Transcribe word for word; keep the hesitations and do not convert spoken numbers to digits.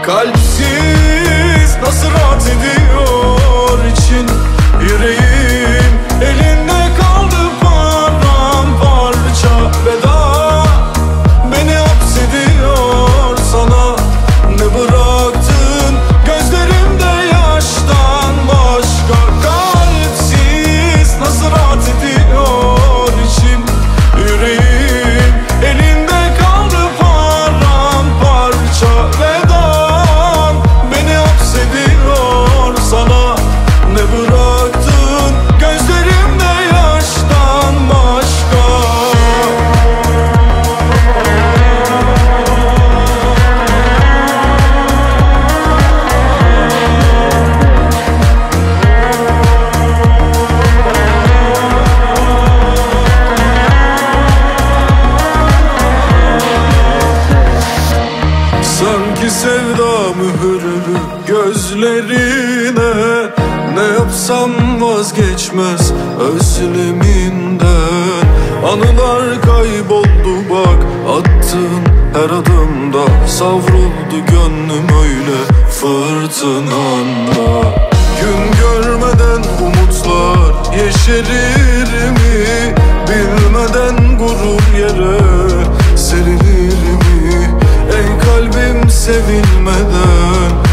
Kalpsiz nasıl rahat ediyor için yüreğim, elinde kaldı paramparça veda. Beni hapsediyor sana, ne bıraktın gözlerimde yaştan başka. Kalpsiz nasıl rahat ediyor için yüreğim, elinde kaldı paramparça veda. Beni hapsediyor sana, ne bıraktın gözlerimde yaştan başka. Sanki sevda mühürlü gözlerine, ne yapsam vazgeçmez özleminden. Anılar kayboldu bak attığın her adımda, savruldu gönlüm öyle fırtınanda. Gün görmeden umutlar yeşerir mi, bilmeden gurur yere serilir mi? Ey kalbim sevilmeden